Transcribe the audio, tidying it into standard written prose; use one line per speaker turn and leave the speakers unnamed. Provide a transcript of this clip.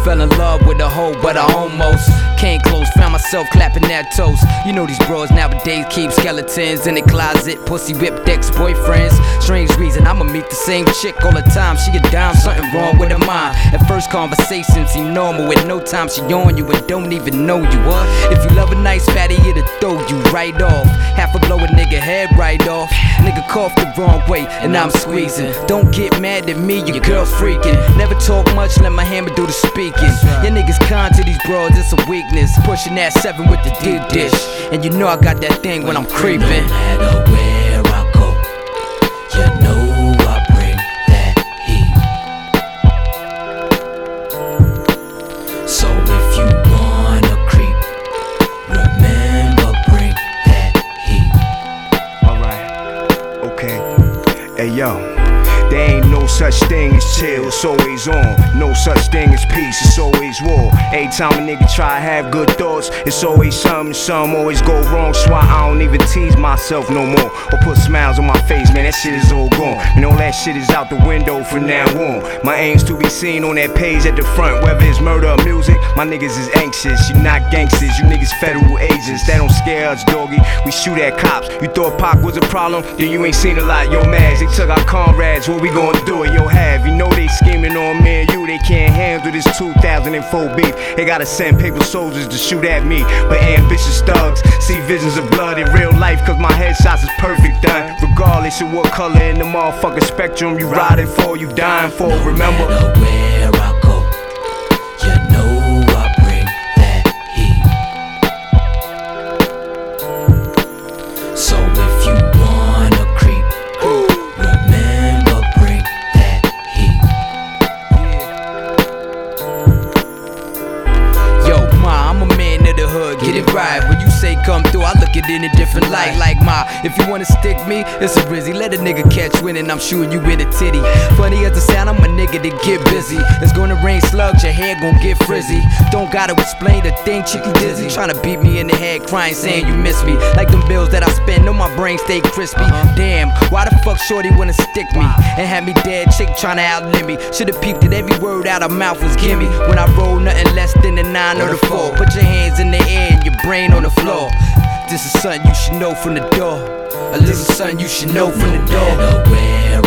Fell in love with a hoe, but I almost came close. Found myself clapping that toast. You know these bros nowadays keep skeletons in the closet. Pussy whipped ex-boyfriends. Strange reason, I'ma meet the same chick all the time. She a dime, something wrong with her mind. At first conversation seem normal. With no time she on you and don't even know you. What? If you love a nice fatty, it'll throw you right off. Half a blow a nigga head right off. Nigga cough the wrong way and I'm squeezing. Don't get mad at me, your girl freaking. Never talk much, let my hammer do the speaking. Your niggas con to these bros, it's a weakness. Pushing that 7 with the deep dish. And you know I got that thing when I'm creeping.
No matter where I go, you know I bring that heat. So if you wanna creep, remember bring that heat.
Alright, okay. Hey yo, there ain't no such thing as chill, it's always on. No such thing as peace, it's always war. Every time a nigga try to have good thoughts, it's always something always go wrong. So I don't even tease myself no more, or put smiles on my face, man, that shit is all gone. And all that shit is out the window from now on. My aim's to be seen on that page at the front. Whether it's murder or music, my niggas is anxious. You not gangsters, you niggas federal agents. That don't scare us, doggy, we shoot at cops. You thought Pac was a problem, then you ain't seen a lot. Yo, Mags, they took our comrades, what we gonna do it? Yo, have, you know they scheming on me and you. They can't handle this 2004 beef. They gotta send paper soldiers to shoot at me. But ambitious thugs see visions of blood in real life, cause my headshots is perfect done. Regardless of what color in the motherfucking spectrum you riding for, you dying for, remember?
No matter where I go, you know I bring that heat. So if you wanna creep, remember bring that heat.
Yo, ma, I'm a man of the hood, get it right. When you say come through, I look at it in a different light. Like ma, if you wanna stick me, it's a rizzy. Let a nigga catch wind and I'm shooting you in the titty. Funny as the sound, I'm a nigga to get busy. It's gonna rain slugs, your hair gon' get frizzy. Don't gotta explain the thing, chicky dizzy. Tryna beat me in the head, crying, saying you miss me. Like them bills that I spend, know my brain stay crispy. Damn, why the fuck shorty wanna stick me? And had me dead, chick tryna outlive me. Should've peeped that every word out of mouth was gimme. When I roll nothing less than the 9 or the 4. Put your hands in the air and your brain on the floor. This is something you should know from the door. A little something you should know from the door.
No matter where